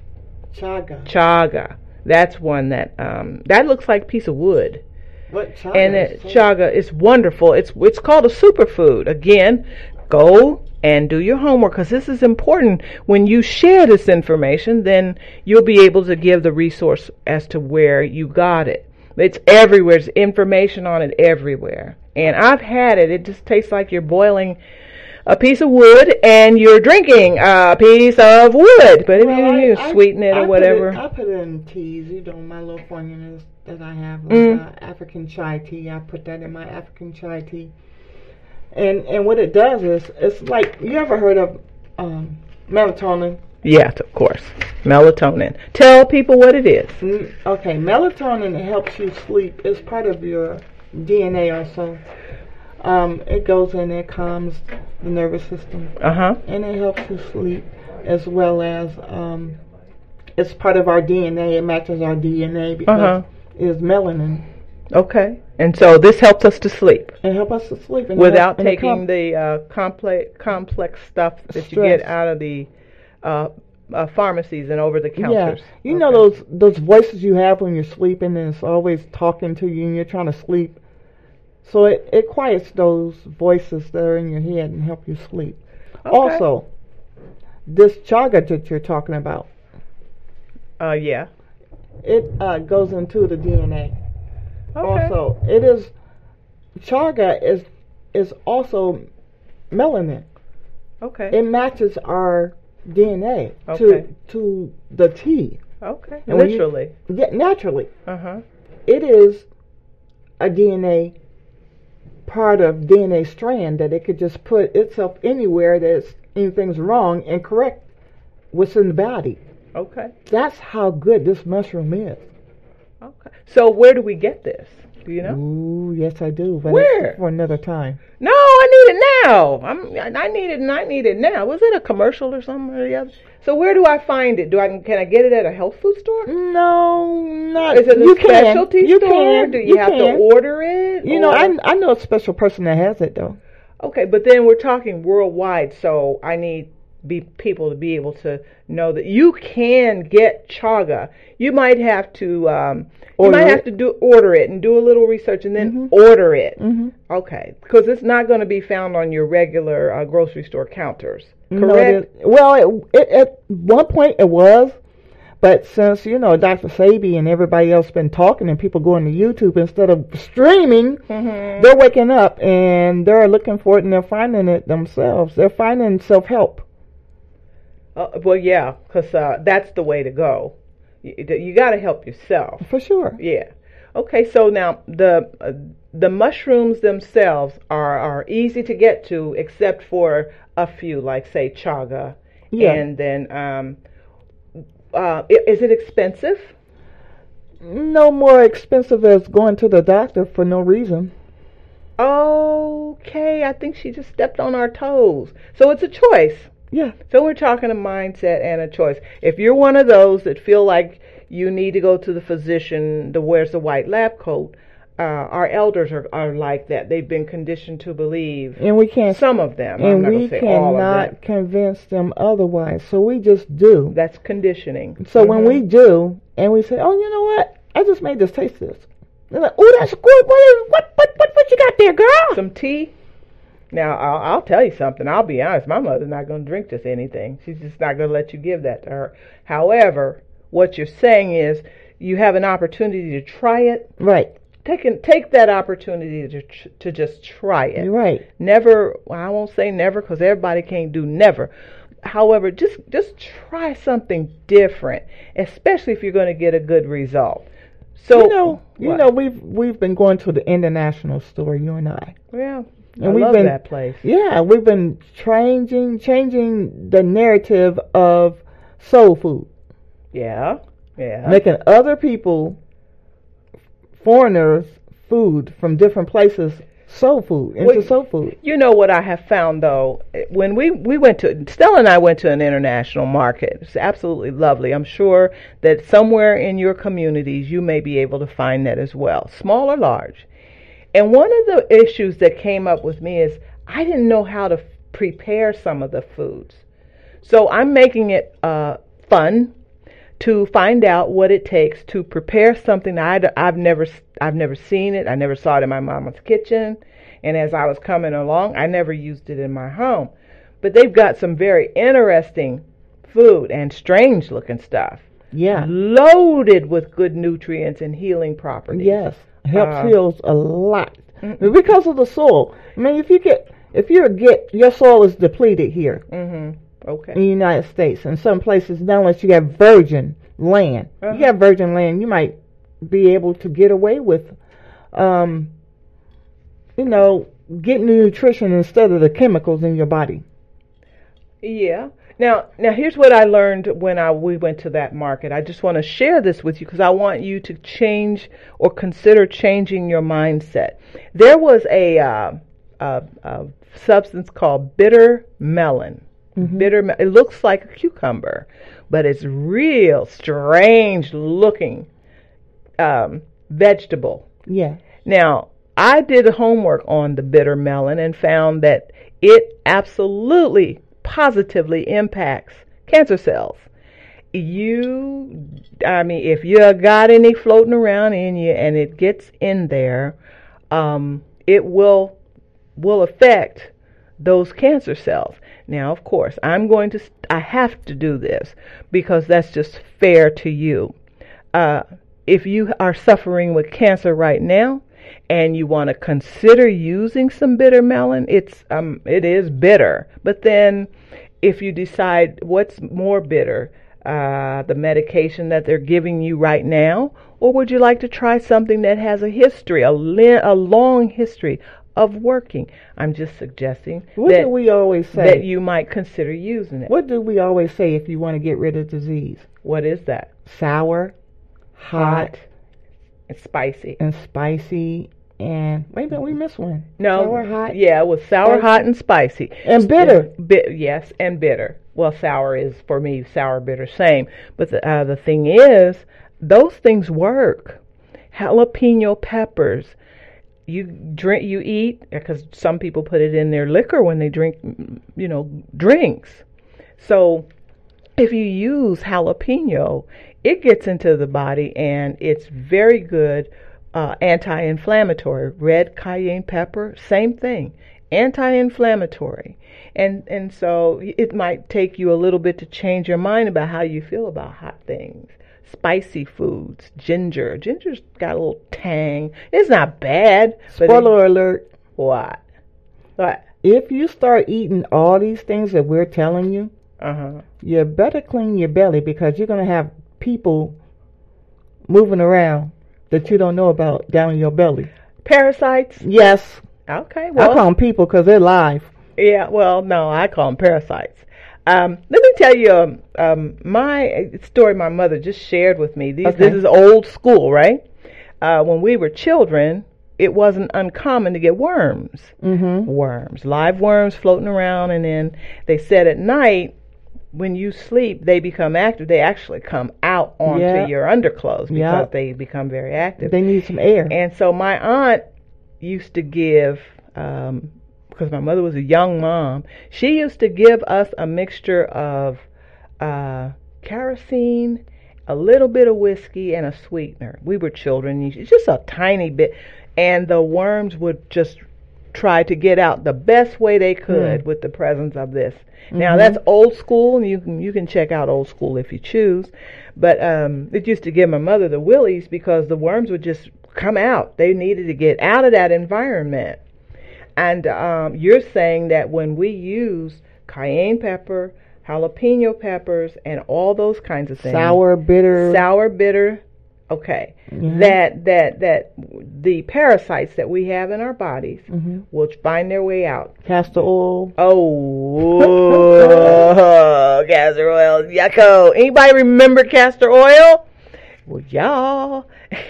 E: Chaga.
D: Chaga. That's one that um, that looks like a piece of wood.
E: What chaga?
D: And it, chaga is wonderful. It's it's called a superfood. Again, go and do your homework, because this is important. When you share this information, then you'll be able to give the resource as to where you got it. It's everywhere. There's information on it everywhere. And I've had it. It just tastes like you're boiling a piece of wood and you're drinking a piece of wood. But if
E: well,
D: you, you
E: I,
D: sweeten it
E: I
D: or whatever.
E: Put it, I put it in teas. You know, my little formulas that I have, like
D: mm.
E: uh, African chai tea. I put that in my African chai tea. And and what it does is, it's like, you ever heard of um, melatonin?
D: Yes, of course. Melatonin. Tell people what it is.
E: Mm, okay, melatonin helps you sleep. It's part of your D N A or so. Um, it goes in, it calms the nervous system.
D: Uh-huh.
E: And it helps you sleep, as well as um, it's part of our D N A. It matches our D N A because
D: uh-huh.
E: it's melanin.
D: Okay. And so this helps us to sleep.
E: It helps us to sleep. And
D: without
E: helps,
D: taking
E: com-
D: the uh, complex complex stuff that
E: stress.
D: You get out of the uh, uh, pharmacies and over the counters.
E: Yeah. You
D: okay.
E: know those those voices you have when you're sleeping, and it's always talking to you and you're trying to sleep? So it, it quiets those voices that are in your head and help you sleep.
D: Okay.
E: Also, this chaga that you're talking about.
D: Uh, yeah.
E: It uh, goes into the D N A.
D: Okay.
E: Also, it is chaga is is also melanin.
D: Okay.
E: It matches our D N A
D: okay.
E: to to the T.
D: Okay.
E: And
D: Literally.
E: You, yeah, naturally.
D: Uh huh.
E: It is a D N A part of D N A strand that it could just put itself anywhere that anything's wrong and correct what's in the body.
D: Okay.
E: That's how good this mushroom is.
D: Okay. So where do we get this? Do you know?
E: Ooh, yes, I do. But
D: Where?
E: For another time.
D: No, I need it now. I'm. I need it, and I need it now. Was it a commercial or something or the other? So where do I find it? Do I can I get it at a health food store?
E: No, not.
D: Is it a
E: you
D: specialty
E: can. You
D: store?
E: Can.
D: Do you,
E: you
D: have
E: can.
D: to order it?
E: You
D: or?
E: know, I I know a special person that has it though.
D: Okay, but then we're talking worldwide, so I need be people to be able to know that you can get chaga. You might have to um, you
E: order
D: might
E: it.
D: have to do order it and do a little research and then
E: mm-hmm.
D: order it.
E: Mm-hmm.
D: Okay, because it's not going to be found on your regular uh, grocery store counters.
E: No,
D: Correct?
E: it well, it, it, at one point it was, but since you know Doctor Sabi and everybody else been talking and people going to YouTube instead of streaming,
D: mm-hmm.
E: they're waking up and they're looking for it and they're finding it themselves. They're finding self-help.
D: Uh, well, yeah, because uh, that's the way to go. You, you got to help yourself.
E: For sure.
D: Yeah. Okay, so now the uh, the mushrooms themselves are, are easy to get to, except for a few, like say chaga.
E: Yeah.
D: And then, um, uh, is it expensive?
E: No more expensive as going to the doctor for no reason.
D: Okay, I think she just stepped on our toes. So it's a choice.
E: Yeah.
D: So we're talking a mindset and a choice. If you're one of those that feel like you need to go to the physician that wears the white lab coat, uh, our elders are, are like that. They've been conditioned to believe.
E: And we can't.
D: Some of them.
E: And
D: I'm not
E: we
D: gonna say all of
E: cannot
D: them.
E: convince them otherwise. So we just do.
D: That's conditioning.
E: So
D: mm-hmm.
E: when we do, and we say, "Oh, you know what? I just made this taste this." They're like, "Oh, that's good. What is what what what what you got there, girl?"
D: Some tea. Now, I'll, I'll tell you something. I'll be honest. My mother's not going to drink just anything. She's just not going to let you give that to her. However, what you're saying is you have an opportunity to try it.
E: Right.
D: Take, an, take that opportunity to to just try it.
E: You're right.
D: Never, well, I won't say never because everybody can't do never. However, just, just try something different, especially if you're going to get a good result. So,
E: you know, you
D: what?
E: know, we've we've been going to the international store, you and I.
D: Yeah.
E: And
D: I
E: we've
D: love
E: been,
D: that place.
E: Yeah, we've been changing changing the narrative of soul food.
D: Yeah, yeah.
E: Making other people, foreigners, food from different places, soul food, into
D: Well,
E: soul food.
D: You know what I have found, though? When we, we went to, Stella and I went to an international market. It's absolutely lovely. I'm sure that somewhere in your communities you may be able to find that as well, small or large. And one of the issues that came up with me is I didn't know how to f- prepare some of the foods. So I'm making it uh, fun to find out what it takes to prepare something I, I've never I've never seen it. I never saw it in my mama's kitchen. And as I was coming along, I never used it in my home. But they've got some very interesting food and strange looking stuff.
E: Yeah.
D: Loaded with good nutrients and healing properties.
E: Yes. Helps
D: Uh,
E: heals a lot.
D: Mm-mm.
E: Because of the soil. I mean, if you get, if you get, your soil is depleted here.
D: Mm-hmm. Okay.
E: In the United States. In some places, not unless you have virgin land.
D: Uh-huh.
E: You have virgin land, you might be able to get away with, um, you know, getting the nutrition instead of the chemicals in your body.
D: Yeah. Now, now here's what I learned when I we went to that market. I just want to share this with you because I want you to change or consider changing your mindset. There was a, uh, a, a substance called bitter melon. Mm-hmm. Bitter. Me- it looks like a cucumber, but it's real strange looking um, vegetable.
E: Yeah.
D: Now, I did homework on the bitter melon and found that it absolutely, positively impacts cancer cells. You, I mean, if you got any floating around in you and it gets in there, um, it will will affect those cancer cells. Now, of course, I'm going to, I have to do this because that's just fair to you. Uh, if you are suffering with cancer right now and you want to consider using some bitter melon, it's um, it is bitter. But then if you decide what's more bitter, uh, the medication that they're giving you right now, or would you like to try something that has a history, a, li- a long history of working? I'm just suggesting
E: what
D: that,
E: do we always say?
D: that you might consider using it.
E: What do we always say if you want to get rid of disease?
D: What is that?
E: Sour, hot,
D: and spicy.
E: And spicy, and wait a minute, we missed one.
D: No,
E: sour, hot.
D: Yeah, it was sour,
E: spicy,
D: hot, and spicy.
E: And bitter.
D: Bi- yes, and bitter. Well, sour is, for me, sour, bitter, same. But the, uh, the thing is, those things work. Jalapeno peppers. You drink, you eat, because some people put it in their liquor when they drink, you know, drinks. So if you use jalapeno, it gets into the body and it's very good uh, anti-inflammatory. Red cayenne pepper, same thing, anti-inflammatory. And and so it might take you a little bit to change your mind about how you feel about hot things. Spicy foods, ginger. Ginger's got a little tang. It's not bad.
E: Spoiler it, alert.
D: What? What?
E: If you start eating all these things that we're telling you,
D: uh-huh.
E: you better clean your belly because you're going to have people moving around that you don't know about down in your belly.
D: Parasites?
E: Yes.
D: Okay. Well,
E: I call them people because they're live.
D: Yeah, well, no, I call them parasites. Um, let me tell you um, um, my story my mother just shared with me. These,
E: okay.
D: This is old school, right? Uh, when we were children, it wasn't uncommon to get worms.
E: Mm-hmm.
D: Worms, live worms floating around, and then they said at night, when you sleep, they become active. They actually come out onto
E: yeah.
D: your underclothes because
E: yeah.
D: they become very active.
E: They need some air.
D: And so my aunt used to give... Um, because my mother was a young mom, she used to give us a mixture of uh, kerosene, a little bit of whiskey, and a sweetener. We were children, just a tiny bit, and the worms would just try to get out the best way they could mm. with the presence of this. Mm-hmm. Now that's old school, and you can you can check out old school if you choose. But um, it used to give my mother the willies because the worms would just come out. They needed to get out of that environment. And um, you're saying that when we use cayenne pepper, jalapeno peppers, and all those kinds of things,
E: sour, bitter,
D: sour, bitter, okay,
E: mm-hmm.
D: that that that the parasites that we have in our bodies
E: mm-hmm.
D: will find their way out.
E: Castor oil.
D: Oh, castor castor oil, yucko. Anybody remember castor oil? Well, y'all.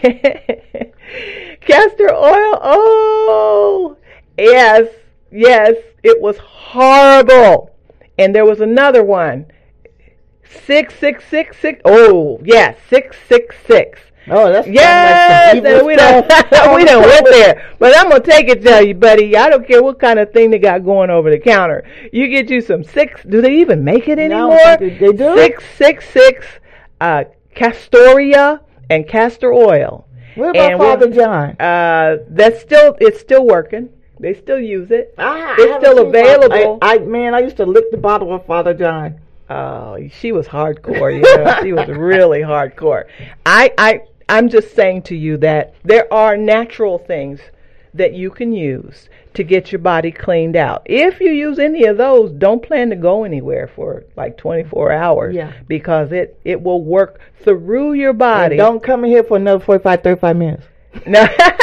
D: Castor oil, oh, yes, yes, it was horrible. And there was another one. Six, six, six, six. Oh, yeah, six, six, six.
E: Oh, that's
D: yes.
E: Like
D: and we don't, we don't went there. But I'm gonna take it to you, buddy. I don't care what kind of thing they got going over the counter. You get you some six. Do they even make it anymore?
E: No, they, they do.
D: Six, six, six. Uh, Castoria and castor oil.
E: What about
D: and
E: Father John?
D: Uh, that's still it's still working. They still use it.
E: I,
D: it's
E: I
D: still available.
E: I, I man, I used to lick the bottle of Father John.
D: Oh, she was hardcore. You know, she was really hardcore. I, I, I'm just saying to you that there are natural things that you can use to get your body cleaned out. If you use any of those, don't plan to go anywhere for like twenty-four hours.
E: Yeah.
D: Because it, it will work through your body.
E: And don't come in here for another forty-five, thirty-five minutes.
D: No.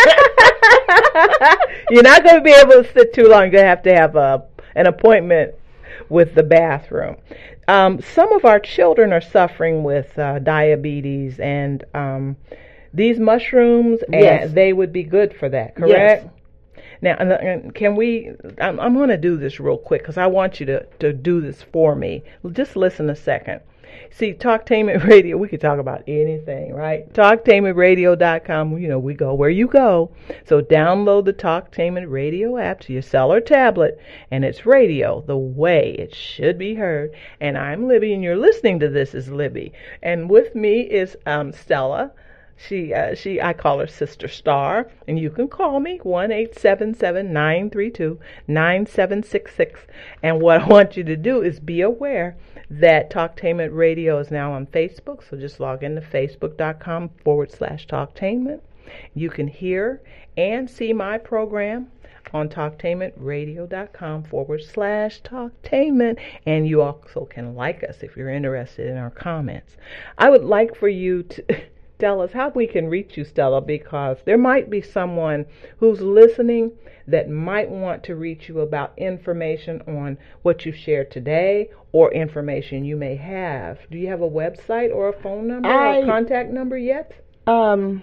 D: You're not going to be able to sit too long. You're going to have to have a, an appointment with the bathroom. Um, some of our children are suffering with uh, diabetes, and um, these mushrooms,
E: Yes.
D: and they would be good for that, correct?
E: Yes.
D: Now, and, and can we, I'm, I'm going to do this real quick because I want you to, to do this for me. Just listen a second. See, Talktainment Radio, we could talk about anything, right? Talktainment Radio dot com, you know, we go where you go. So download the Talktainment Radio app to your cell or tablet, and it's radio the way it should be heard. And I'm Libby, and you're listening to This is Libby. And with me is um, Stella. She, uh, she, I call her Sister Star, and you can call me one eight seven seven, nine three two, nine seven six six. And what I want you to do is be aware that Talktainment Radio is now on Facebook, so just log into facebook.com forward slash Talktainment. You can hear and see my program on talktainmentradio.com forward slash Talktainment, and you also can like us if you're interested in our comments. I would like for you to tell us how we can reach you, Stella, because there might be someone who's listening that might want to reach you about information on what you shared today or information you may have. Do you have a website or a phone number
E: I,
D: or a contact number yet?
E: Um,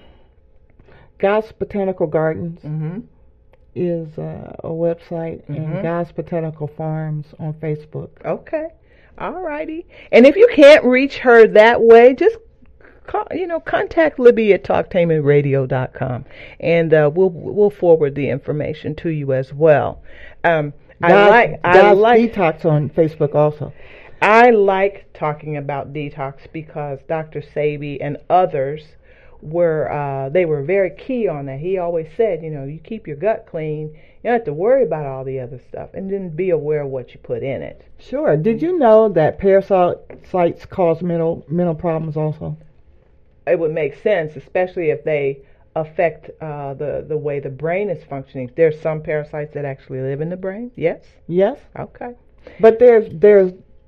E: God's Botanical Gardens
D: mm-hmm.
E: is uh, a website,
D: mm-hmm.
E: and God's Botanical Farms on Facebook.
D: Okay. All righty. And if you can't reach her that way, just Call, you know, contact Libby at talktainment radio dot com, and uh, we'll we'll forward the information to you as well. Um, I
E: God's,
D: like I
E: God's
D: like
E: Detox on Facebook also.
D: I like talking about detox because Doctor Sabi and others were uh, they were very key on that. He always said, you know, you keep your gut clean, you don't have to worry about all the other stuff, and then be aware of what you put in it.
E: Sure. Did you know that parasites cause mental mental problems also?
D: It would make sense, especially if they affect uh, the, the way the brain is functioning. There's some parasites that actually live in the brain, yes?
E: Yes.
D: Okay.
E: But there's, there's,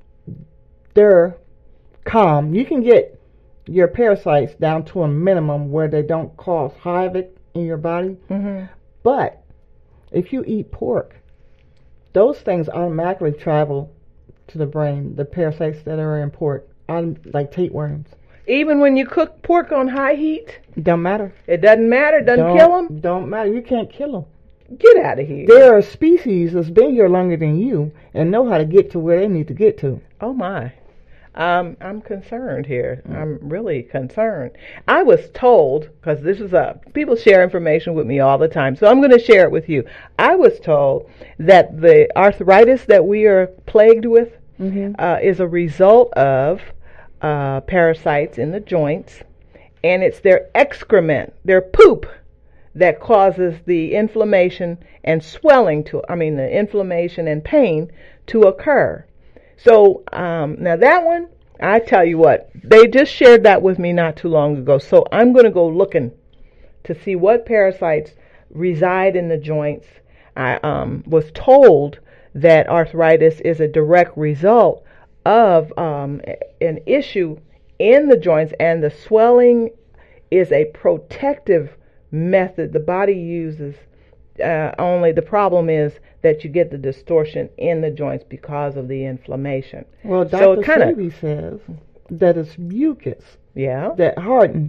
E: they're calm. You can get your parasites down to a minimum where they don't cause havoc in your body.
D: Mm-hmm.
E: But if you eat pork, those things automatically travel to the brain, the parasites that are in pork, like tapeworms.
D: Even when you cook pork on high heat?
E: Don't matter.
D: It doesn't matter? Doesn't
E: don't,
D: kill them?
E: Don't matter. You can't kill them.
D: Get out of here.
E: There are species that's been here longer than you and know how to get to where they need to get to.
D: Oh, my. Um, I'm concerned here. Mm. I'm really concerned. I was told, because this is a, people share information with me all the time, so I'm going to share it with you. I was told that the arthritis that we are plagued with
E: mm-hmm.
D: uh, is a result of Uh, parasites in the joints, and it's their excrement, their poop, that causes the inflammation and swelling to, I mean, the inflammation and pain to occur. So, um, now that one, I tell you what, they just shared that with me not too long ago, so I'm going to go looking to see what parasites reside in the joints. I um, was told that arthritis is a direct result of um, an issue in the joints, and the swelling is a protective method the body uses uh, only the problem is that you get the distortion in the joints because of the inflammation.
E: Well, Doctor
D: So it kinda,
E: Sebi says that it's mucus
D: yeah,
E: that hardens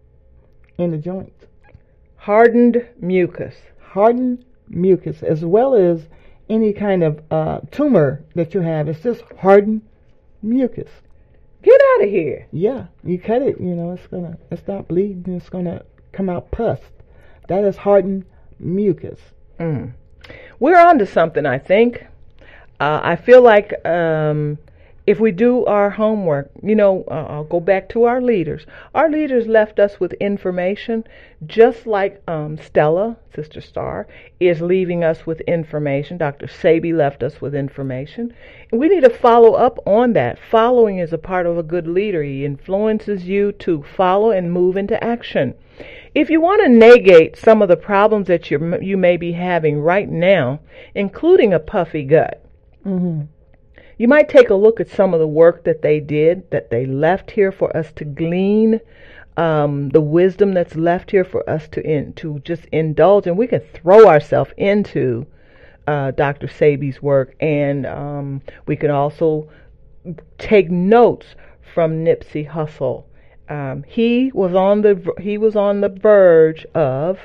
E: in the joints.
D: Hardened mucus.
E: Hardened mucus, as well as any kind of uh, tumor that you have. It's just hardened mucus.
D: Get out of here.
E: Yeah, you cut it, you know, it's gonna, it's not bleeding, it's gonna come out pus. That is hardened mucus.
D: Mm. We're on to something, I think. Uh, I feel like um, if we do our homework, you know, uh, I'll go back to our leaders. Our leaders left us with information, just like um, Stella, Sister Star, is leaving us with information. Doctor Sebi left us with information. We need to follow up on that. Following is a part of a good leader. He influences you to follow and move into action. If you want to negate some of the problems that you you may be having right now, including a puffy gut,
E: mm-hmm.
D: you might take a look at some of the work that they did, that they left here for us to glean, um, the wisdom that's left here for us to in, to just indulge, and we can throw ourselves into uh, Doctor Sebi's work, and um, we can also take notes from Nipsey Hussle. Um, he was on the he was on the verge of,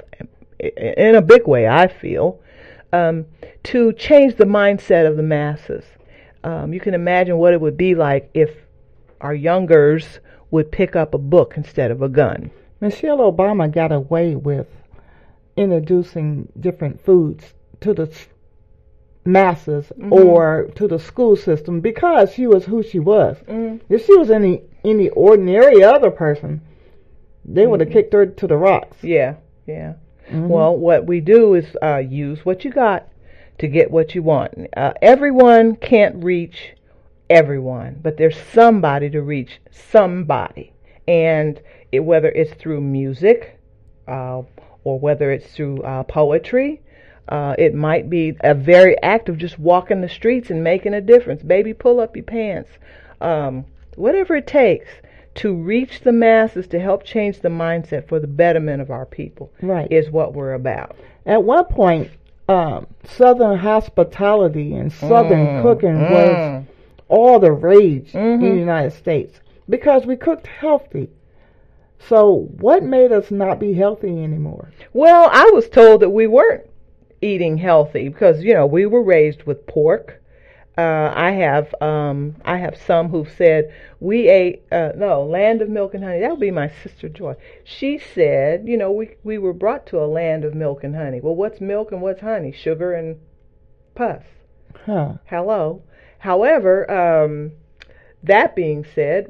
D: in a big way, I feel, um, to change the mindset of the masses. Um, you can imagine what it would be like if our youngers would pick up a book instead of a gun.
E: Michelle Obama got away with introducing different foods to the masses mm-hmm. or to the school system because she was who she was. Mm-hmm. If she was any any ordinary other person, they mm-hmm. would have kicked her to the rocks.
D: Yeah, yeah. Mm-hmm. Well, what we do is uh, use what you got to get what you want. Uh, everyone can't reach everyone, but there's somebody to reach somebody. And it, whether it's through music uh, or whether it's through uh, poetry, uh, it might be a very act of just walking the streets and making a difference. Baby, pull up your pants. Um, whatever it takes to reach the masses to help change the mindset for the betterment of our people
E: right.
D: is what we're about.
E: At one point, Um, Southern hospitality and Southern
D: mm,
E: cooking
D: mm.
E: was all the rage
D: mm-hmm.
E: in the United States because we cooked healthy. So what made us not be healthy anymore?
D: Well, I was told that we weren't eating healthy because, you know, we were raised with pork. Uh, I have um, I have some who said we ate, uh, no, land of milk and honey. That would be my sister Joy. She said, you know, we, we were brought to a land of milk and honey. Well, what's milk and what's honey? Sugar and pus.
E: Huh.
D: Hello. However, um, that being said,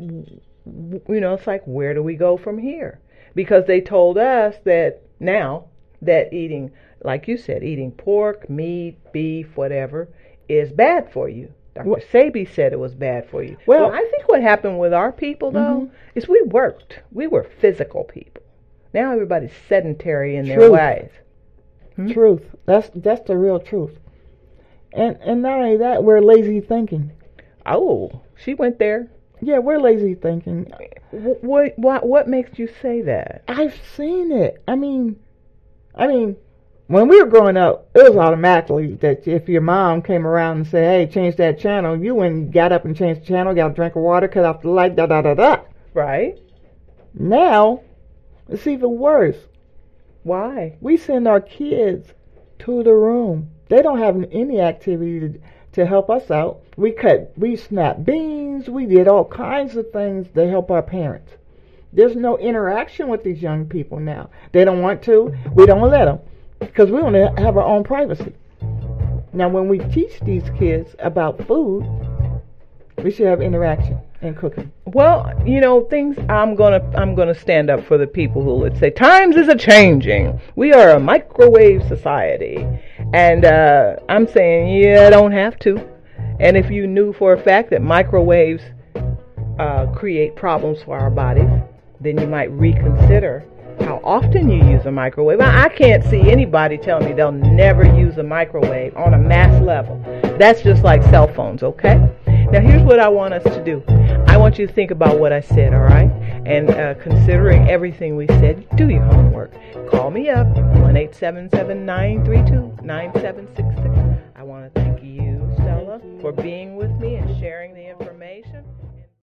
D: you know, it's like, where do we go from here? Because they told us that now that eating, like you said, eating pork, meat, beef, whatever, is bad for you. Doctor Well, Sebi said it was bad for you. Well, well, I think what happened with our people, though, mm-hmm. is we worked. We were physical people. Now everybody's sedentary in
E: truth.
D: their ways.
E: Hmm? Truth. That's that's the real truth. And and not only that, we're lazy thinking.
D: Oh, she went there.
E: Yeah, we're lazy thinking.
D: What what what makes you say that?
E: I've seen it. I mean, I mean. When we were growing up, it was automatically that if your mom came around and said, hey, change that channel, you went and got up and changed the channel, got a drink of water, cut off the light, da da da da.
D: Right.
E: Now, it's even worse.
D: Why?
E: We send our kids to the room. They don't have any activity to, to help us out. We cut, we snapped beans, we did all kinds of things to help our parents. There's no interaction with these young people now. They don't want to, we don't let them. Because we want to have our own privacy. Now, when we teach these kids about food, we should have interaction in cooking.
D: Well, you know, things. I'm gonna, I'm gonna stand up for the people who would say times is a changing. We are a microwave society, and uh, I'm saying, yeah, don't have to. And if you knew for a fact that microwaves uh, create problems for our bodies, then you might reconsider how often you use a microwave. I can't see anybody tell me they'll never use a microwave on a mass level. That's just like cell phones, okay? Now here's what I want us to do. I want you to think about what I said, all right? And uh, considering everything we said, do your homework. Call me up, one eight seven seven, nine three two, nine seven six six. I want to thank you, Stella, for being with me and sharing the information.